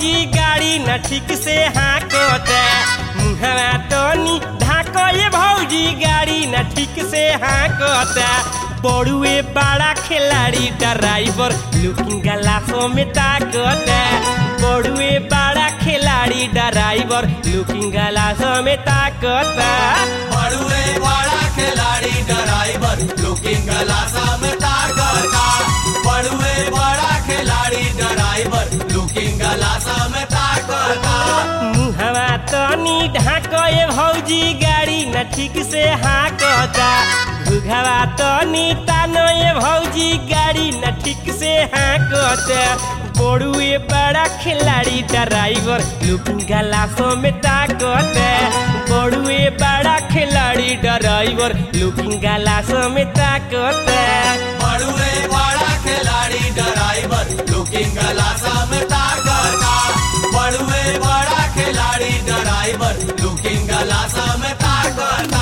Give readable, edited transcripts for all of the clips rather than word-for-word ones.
भौजी गाड़ी न ठीक से हाँकता मुहवा तनी ढाको ये भौजी गाड़ी न ठीक से हाँकता बड़ुए बड़ा खिलाड़ी ड्राइवर लुकिंग ग्लासों में ताकता बड़ुए बड़ा खिलाड़ी ड्राइवर लुकिंग ग्लासों में ताकता बड़ुए बड़ा खिलाड़ी ड्राइवर लुकिंग ग्लासों में ताकता बड़ुए बड़ा खिलाड़ी ड्राइवर लुकिंग ग्लासों में ताकता मुहवा तनी ढाको ये भौजी गाड़ी न ठीक से हाँकता घुघवा तनी तानो ये भौजी गाड़ी न ठीक से हाँकता बड़ुए बड़ा खिलाड़ी ड्राइवर लुकिंग ग्लासों में ताकता बड़ुए बड़ा खिलाड़ी ड्राइवर लुकिंग ग्लासों में ताकता बड़ुए बड़ा खिलाड़ी ड्राइवर लुकिंग ग्लासों में ताकता बड़ुए बड़ा खिलाड़ी ड्राइवर लुकिंग ग्लासों में ताकता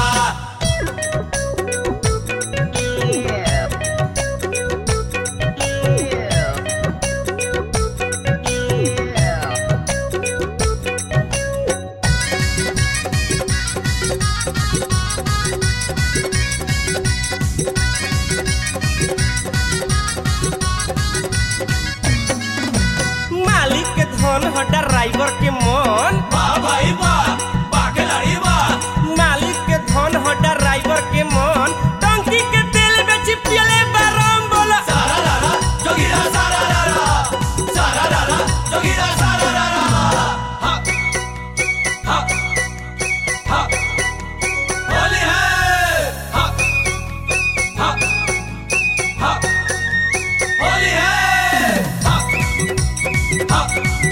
ड्राइवर के मन वाह भाई वाह वाह खिलाड़ी वाह मालिक के धन हो ड्राइवर के मन टंकी के तेल बेच पियले बरम बोला सारा रारा जोगीरा सारा रारा जोगीरा सारा रारा हा हा हा होली है हा हा हा होली है हा हा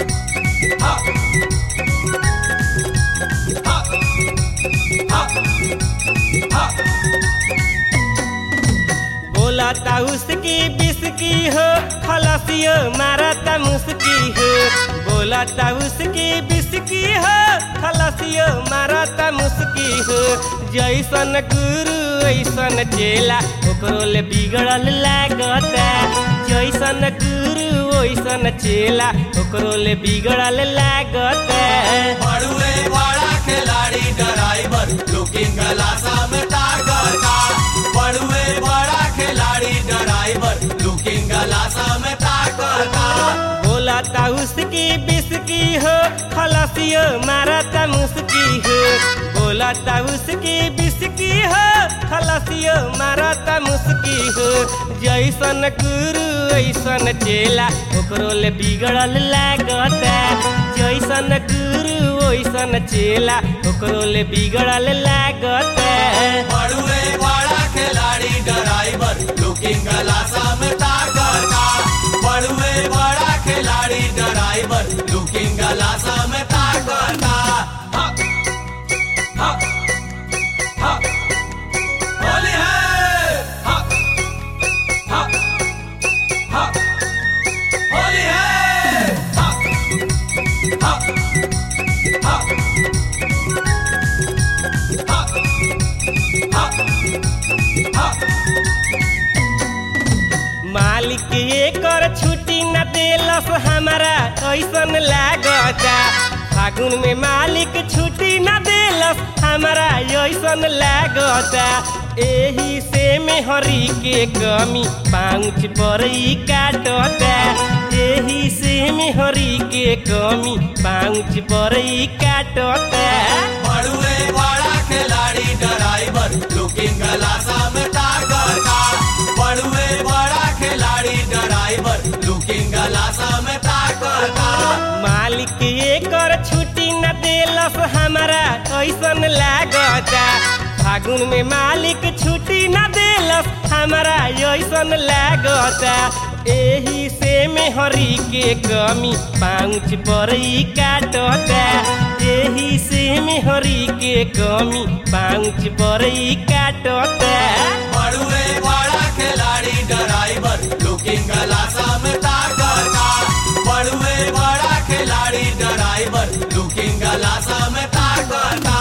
बोलता उसकी बिस्की हो खलसियो मारता मुस्की हो बोलता उसकी बिस्की हो खलसियो मारता मुस्की हो जैसन गुरु ऐसन चेला ओकरो ले बिगड़ल लागता जैसन गुरु ओइसन चेला ओकरो ले बिगड़ल लागता बड़ुए बड़ा खिलाड़ी ड्राइवर लुकिंग ग्लासों में ताकता बड़ुए बड़ा खिलाड़ी ड्राइवर लुकिंग ग्लासों में ताकता बोलता उसकी बिस्की हो खलसियो मारता मुस्की हो बोलता उसकी बिस्की हो खलसियो मारता मुस्की हो जैसन गुरु ऐसन चेला ओकरो ले बिगड़ल लागता जैसन गुरु ओइसन चेला ओकरो ले बिगड़ल लागता बड़ुए बड़ा खिलाड़ी ड्राइवर लुकिंग ग्लासों में ताकता बड़ुए बड़ा खिलाड़ी ड्राइवर लुकिंग ग्लासों में ताकता हा हा हा होली है हा हा हा होली है हा हा हा मालिक एकर छुट्टी न देलस हमारा ऐसन लागता फागुन में मालिक छुट्टी न देलस हमारा ऐसन लागता एही से मेहरी के कमी पाँच पर काटता एही से मेहरी के कमी पाँच पर काटता बड़ुए बड़ा खिलाड़ी ड्राइवर लुकिंग ग्लासों में ताकता बड़ुए बड़ा खिलाड़ी ड्राइवर लुकिंग ग्लासों में ताकता मालिक एकर छुट्टी न देलस हमारा ऐसन लागता फागुन में मालिक छुट्टी न देलस हमारा ऐसन लागता एही से मेहरी के कमी पाँच पर काटता एही से मेहरी के कमी पाँच पर काटता बड़ुए बड़ा खिलाड़ी ड्राइवर लुकिंग ग्लासों में ताकता बड़ुए बड़ा खिलाड़ी ड्राइवर लुकिंग ग्लासों में ताकता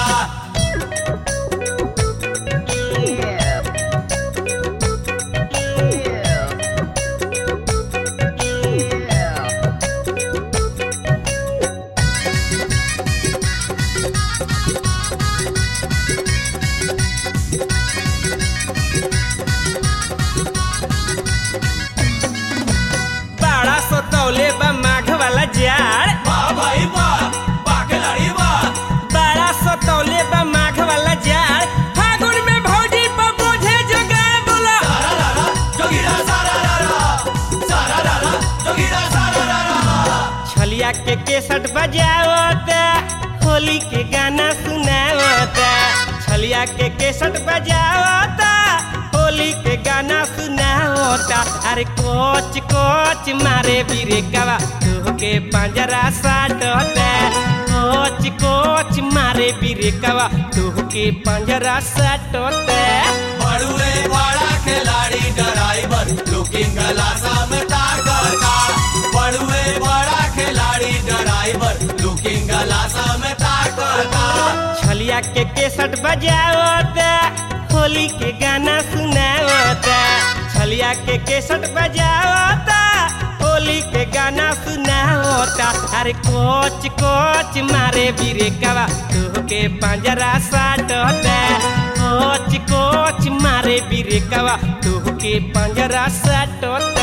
केसट बजावता होली के गाना सुनावता छलिया के केसट बजावता होली के गाना सुनावता अरे कोच कोच मारे बिरेकवा तोहके पंजरा साटता कोच कोच मारे बिरेकवा तोहके पंजरा साटता बड़ुए बड़ा खिलाड़ी ड्राइवर लुकिंग ग्लासा में ताकता बड़ुए बड़ा खिलाड़ी ड्राइवर लुकिंग ग्लासा में ताकता छलिया के केसट बजावता होली के गाना सुनावता छलिया के केसट बजावता होली के गाना सुनावता अरे कोच कोच मारे बिरेकवा तोहके पंजरा साटता कोच कोच मारे बिरेकवा तोहके पंजरा साटता